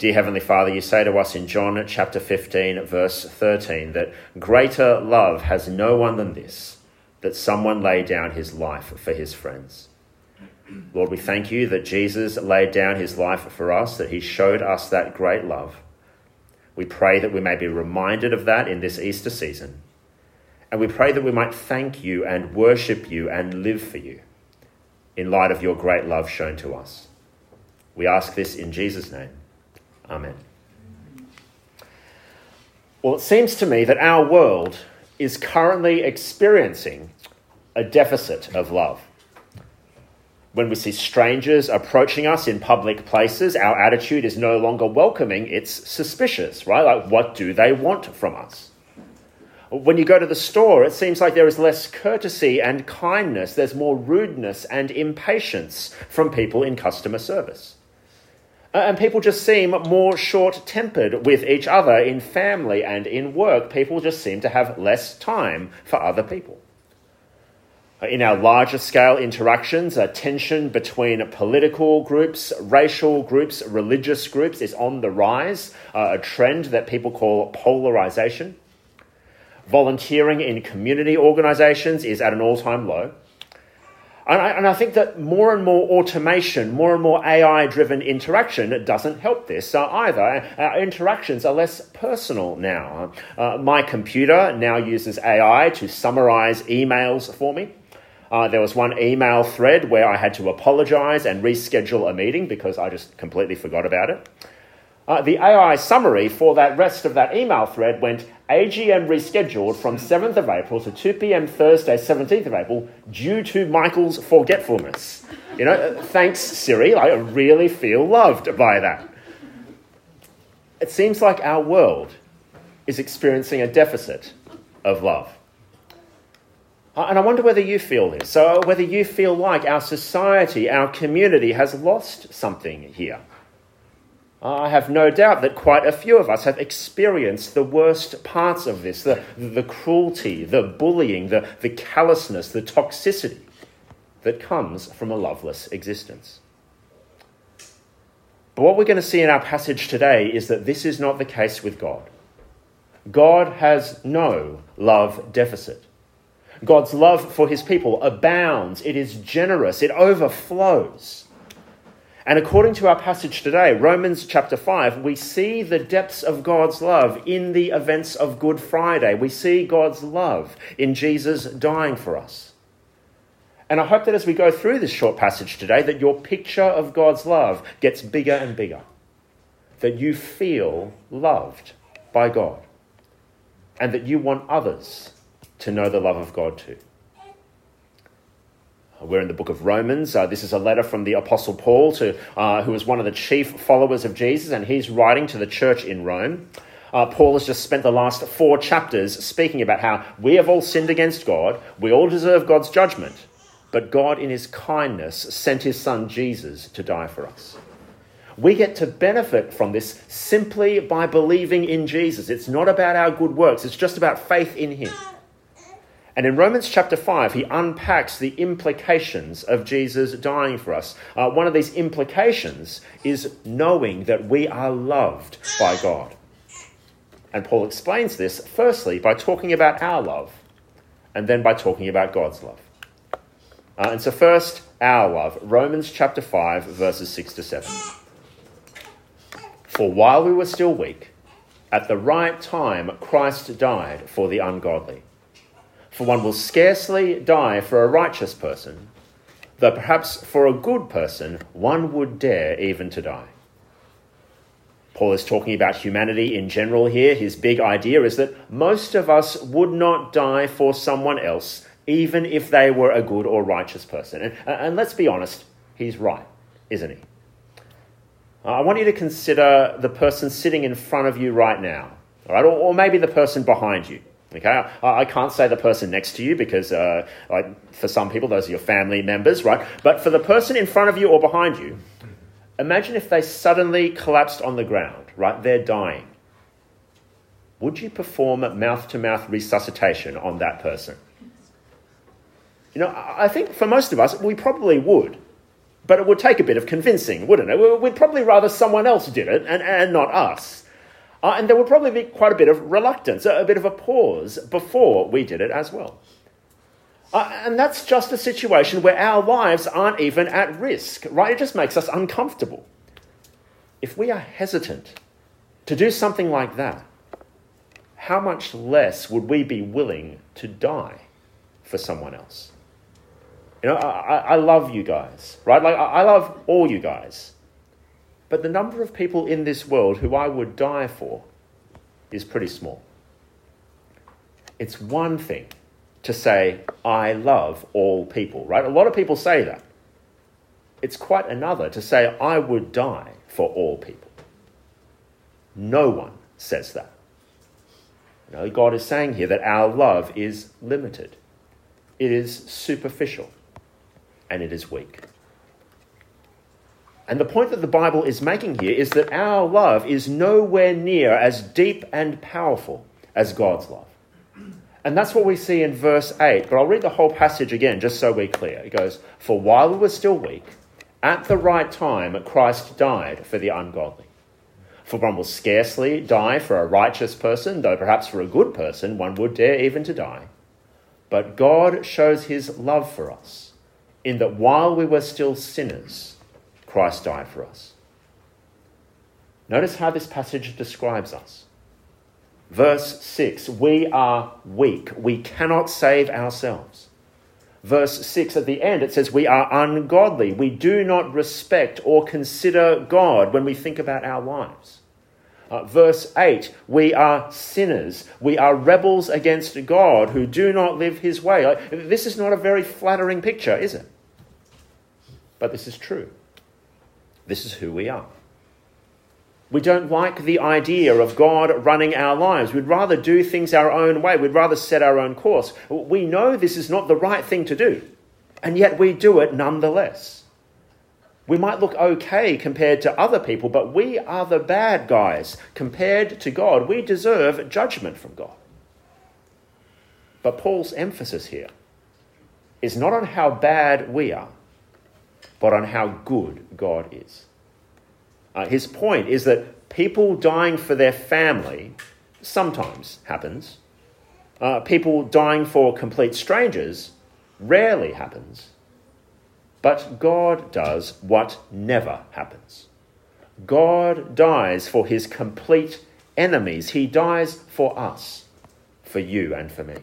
Dear Heavenly Father, you say to us in John chapter 15, verse 13, that greater love has no one than this, that someone lay down his life for his friends. Lord, we thank you that Jesus laid down his life for us, that he showed us that great love. We pray that we may be reminded of that in this Easter season. And we pray that we might thank you and worship you and live for you in light of your great love shown to us. We ask this in Jesus' name. Amen. Well, it seems to me that our world is currently experiencing a deficit of love. When we see strangers approaching us in public places, our attitude is no longer welcoming, it's suspicious, right? Like, what do they want from us? When you go to the store, it seems like there is less courtesy and kindness. There's more rudeness and impatience from people in customer service. And people just seem more short-tempered with each other in family and in work. People just seem to have less time for other people. In our larger scale interactions, a tension between political groups, racial groups, religious groups is on the rise, a trend that people call polarization. Volunteering in community organisations is at an all-time low. And I think that more and more automation, more and more AI-driven interaction doesn't help this either. Our interactions are less personal now. My computer now uses AI to summarise emails for me. There was one email thread where I had to apologise and reschedule a meeting because I just completely forgot about it. The AI summary for that rest of that email thread went, AGM rescheduled from 7th of April to 2 p.m. Thursday, 17th of April, due to Michael's forgetfulness. You know, thanks, Siri. I really feel loved by that. It seems like our world is experiencing a deficit of love. And I wonder whether you feel this. So whether you feel like our society, our community has lost something here. I have no doubt that quite a few of us have experienced the worst parts of this, the cruelty, the bullying, the callousness, the toxicity that comes from a loveless existence. But what we're going to see in our passage today is that this is not the case with God. God has no love deficit. God's love for his people abounds, it is generous, it overflows. And according to our passage today, Romans chapter 5, we see the depths of God's love in the events of Good Friday. We see God's love in Jesus dying for us. And I hope that as we go through this short passage today, that your picture of God's love gets bigger and bigger. That you feel loved by God. And that you want others to know the love of God too. We're in the book of Romans. This is a letter from the Apostle Paul, who was one of the chief followers of Jesus, and he's writing to the church in Rome. Paul has just spent the last 4 chapters speaking about how we have all sinned against God, we all deserve God's judgment, but God in his kindness sent his son Jesus to die for us. We get to benefit from this simply by believing in Jesus. It's not about our good works, it's just about faith in him. And in Romans chapter 5, he unpacks the implications of Jesus dying for us. One of these implications is knowing that we are loved by God. And Paul explains this, firstly, by talking about our love, and then by talking about God's love. And so first, our love. Romans chapter 5, verses 6 to 7. For while we were still weak, at the right time Christ died for the ungodly. For one will scarcely die for a righteous person, though perhaps for a good person one would dare even to die. Paul is talking about humanity in general here. His big idea is that most of us would not die for someone else, even if they were a good or righteous person. And let's be honest, he's right, isn't he? I want you to consider the person sitting in front of you right now, all right? Or maybe the person behind you. Okay, I can't say the person next to you because for some people, those are your family members, right? But for the person in front of you or behind you, imagine if they suddenly collapsed on the ground, right? They're dying. Would you perform mouth-to-mouth resuscitation on that person? You know, I think for most of us, we probably would. But it would take a bit of convincing, wouldn't it? We'd probably rather someone else did it and not us. And there would probably be quite a bit of reluctance, a bit of a pause before we did it as well. And that's just a situation where our lives aren't even at risk, right? It just makes us uncomfortable. If we are hesitant to do something like that, how much less would we be willing to die for someone else? You know, I love you guys, right? Like, I love all you guys. But the number of people in this world who I would die for is pretty small. It's one thing to say, I love all people, right? A lot of people say that. It's quite another to say, I would die for all people. No one says that. You know, God is saying here that our love is limited. It is superficial. And it is weak. And the point that the Bible is making here is that our love is nowhere near as deep and powerful as God's love. And that's what we see in verse 8. But I'll read the whole passage again just so we're clear. It goes, "For while we were still weak, at the right time Christ died for the ungodly. For one will scarcely die for a righteous person, though perhaps for a good person one would dare even to die. But God shows his love for us, in that while we were still sinners, Christ died for us." Notice how this passage describes us. Verse 6, we are weak. We cannot save ourselves. Verse 6 at the end, it says we are ungodly. We do not respect or consider God when we think about our lives. Verse 8, we are sinners. We are rebels against God who do not live his way. This is not a very flattering picture, is it? But this is true. This is who we are. We don't like the idea of God running our lives. We'd rather do things our own way. We'd rather set our own course. We know this is not the right thing to do, and yet we do it nonetheless. We might look okay compared to other people, but we are the bad guys compared to God. We deserve judgment from God. But Paul's emphasis here is not on how bad we are, but on how good God is. His point is that people dying for their family sometimes happens. People dying for complete strangers rarely happens. But God does what never happens. God dies for his complete enemies. He dies for us, for you and for me.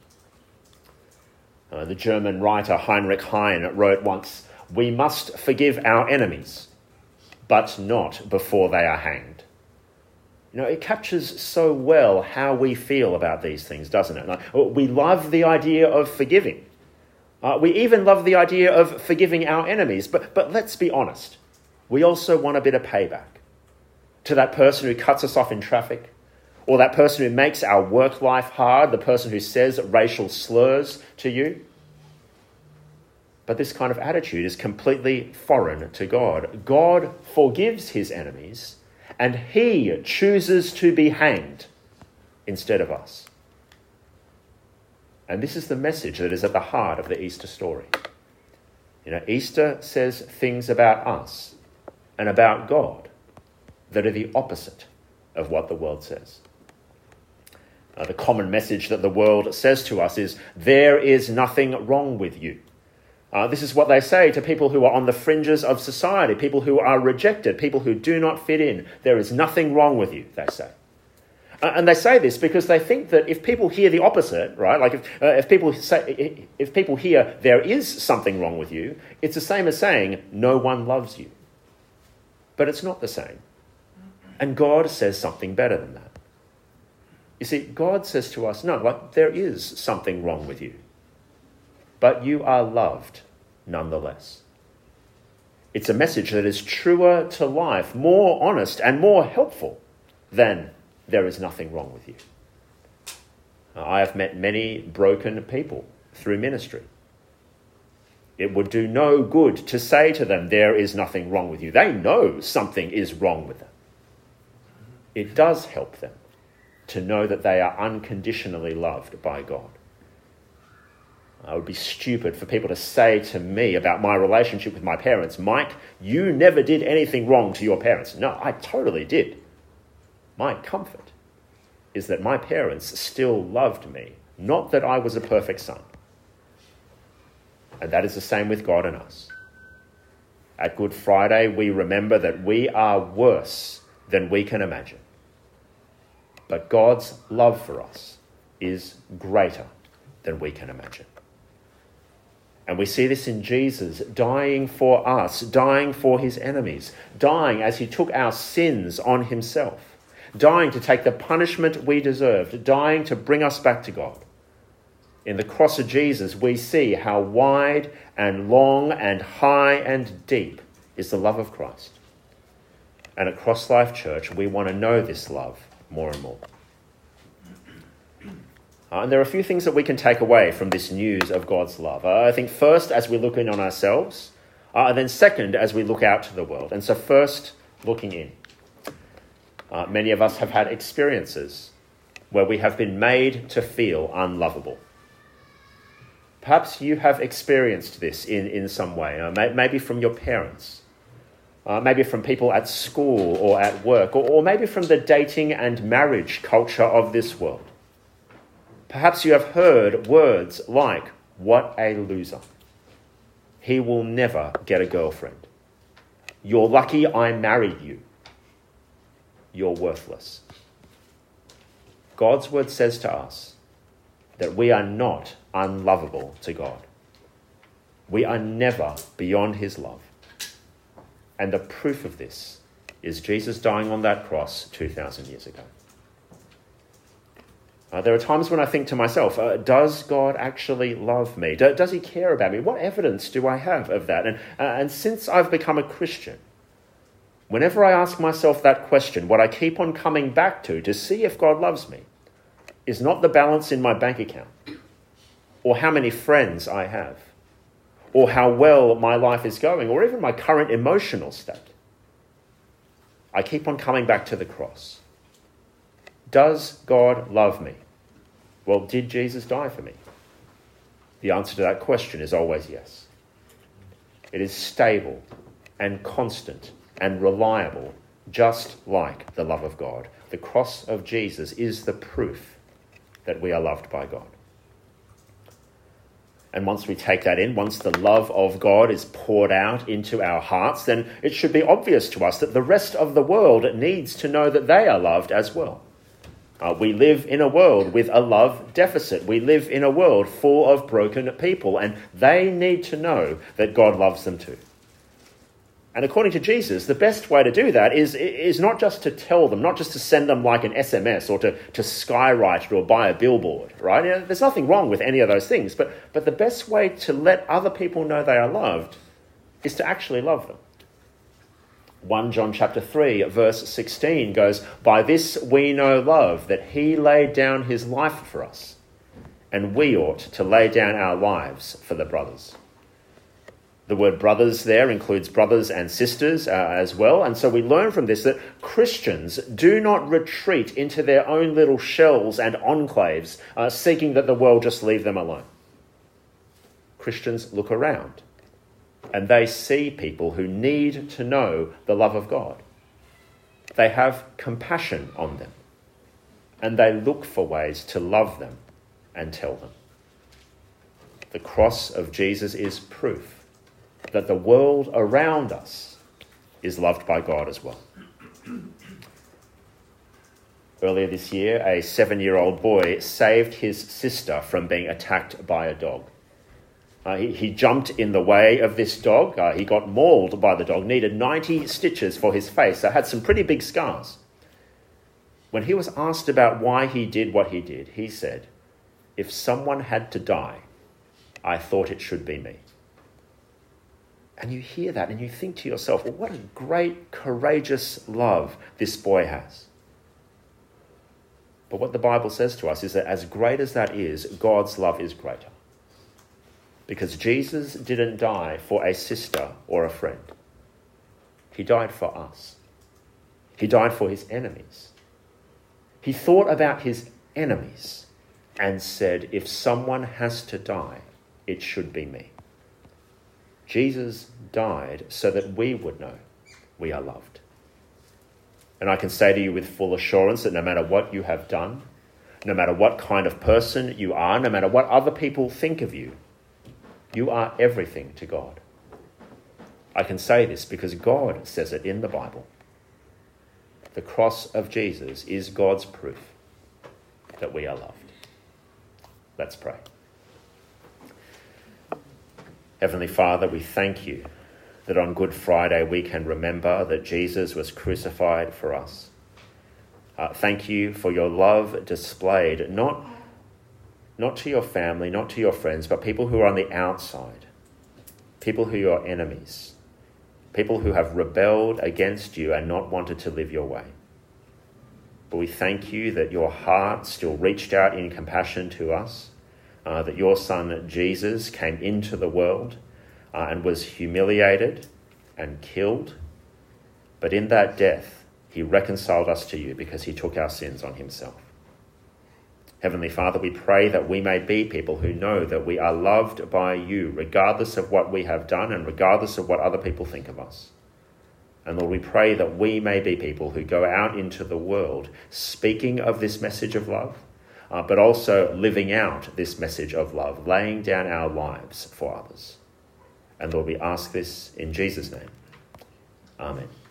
The German writer Heinrich Heine wrote once, "We must forgive our enemies, but not before they are hanged." You know, it captures so well how we feel about these things, doesn't it? We love the idea of forgiving. We even love the idea of forgiving our enemies. But let's be honest. We also want a bit of payback to that person who cuts us off in traffic, or that person who makes our work life hard, the person who says racial slurs to you. But this kind of attitude is completely foreign to God. God forgives his enemies, and he chooses to be hanged instead of us. And this is the message that is at the heart of the Easter story. You know, Easter says things about us and about God that are the opposite of what the world says. The common message that the world says to us is, there is nothing wrong with you. This is what they say to people who are on the fringes of society, people who are rejected, people who do not fit in. There is nothing wrong with you, they say. And they say this because they think that if people hear the opposite, right, like if people hear there is something wrong with you, it's the same as saying no one loves you. But it's not the same. And God says something better than that. You see, God says to us, no, like there is something wrong with you, but you are loved nonetheless. It's a message that is truer to life, more honest and more helpful than there is nothing wrong with you. I have met many broken people through ministry. It would do no good to say to them, there is nothing wrong with you. They know something is wrong with them. It does help them to know that they are unconditionally loved by God. It would be stupid for people to say to me about my relationship with my parents, Mike, you never did anything wrong to your parents. No, I totally did. My comfort is that my parents still loved me, not that I was a perfect son. And that is the same with God and us. At Good Friday, we remember that we are worse than we can imagine. But God's love for us is greater than we can imagine. And we see this in Jesus dying for us, dying for his enemies, dying as he took our sins on himself, dying to take the punishment we deserved, dying to bring us back to God. In the cross of Jesus, we see how wide and long and high and deep is the love of Christ. And at Cross Life Church, we want to know this love more and more. And there are a few things that we can take away from this news of God's love. I think first, as we look in on ourselves, and then second, as we look out to the world. And so first, looking in. Many of us have had experiences where we have been made to feel unlovable. Perhaps you have experienced this in some way, maybe from your parents, maybe from people at school or at work, or maybe from the dating and marriage culture of this world. Perhaps you have heard words like, what a loser. He will never get a girlfriend. You're lucky I married you. You're worthless. God's word says to us that we are not unlovable to God. We are never beyond his love. And the proof of this is Jesus dying on that cross 2,000 years ago. There are times when I think to myself, does God actually love me? Does he care about me? What evidence do I have of that? And since I've become a Christian, whenever I ask myself that question, what I keep on coming back to see if God loves me, is not the balance in my bank account, or how many friends I have, or how well my life is going, or even my current emotional state. I keep on coming back to the cross. Does God love me? Well, did Jesus die for me? The answer to that question is always yes. It is stable and constant and reliable, just like the love of God. The cross of Jesus is the proof that we are loved by God. And once we take that in, once the love of God is poured out into our hearts, then it should be obvious to us that the rest of the world needs to know that they are loved as well. We live in a world with a love deficit. We live in a world full of broken people, and they need to know that God loves them too. And according to Jesus, the best way to do that is not just to tell them, not just to send them like an SMS or to skywrite it or buy a billboard, right? There's nothing wrong with any of those things, but the best way to let other people know they are loved is to actually love them. 1 John chapter 3, verse 16 goes, by this we know love, that he laid down his life for us, and we ought to lay down our lives for the brothers. The word brothers there includes brothers and sisters as well. And so we learn from this that Christians do not retreat into their own little shells and enclaves, seeking that the world just leave them alone. Christians look around and they see people who need to know the love of God. They have compassion on them and they look for ways to love them and tell them. The cross of Jesus is proof that the world around us is loved by God as well. Earlier this year, a 7-year-old boy saved his sister from being attacked by a dog. He jumped in the way of this dog. He got mauled by the dog, needed 90 stitches for his face, so had some pretty big scars. When he was asked about why he did what he did, he said, if someone had to die, I thought it should be me. And you hear that and you think to yourself, well, what a great, courageous love this boy has. But what the Bible says to us is that as great as that is, God's love is greater. Because Jesus didn't die for a sister or a friend. He died for us. He died for his enemies. He thought about his enemies and said, if someone has to die, it should be me. Jesus died so that we would know we are loved. And I can say to you with full assurance that no matter what you have done, no matter what kind of person you are, no matter what other people think of you, you are everything to God. I can say this because God says it in the Bible. The cross of Jesus is God's proof that we are loved. Let's pray. Heavenly Father, we thank you that on Good Friday we can remember that Jesus was crucified for us. Thank you for your love displayed, not to your family, not to your friends, but people who are on the outside, people who are your enemies, people who have rebelled against you and not wanted to live your way. But we thank you that your heart still reached out in compassion to us, that your son Jesus came into the world and was humiliated and killed. But in that death, he reconciled us to you because he took our sins on himself. Heavenly Father, we pray that we may be people who know that we are loved by you, regardless of what we have done and regardless of what other people think of us. And Lord, we pray that we may be people who go out into the world speaking of this message of love, but also living out this message of love, laying down our lives for others. And Lord, we ask this in Jesus' name. Amen.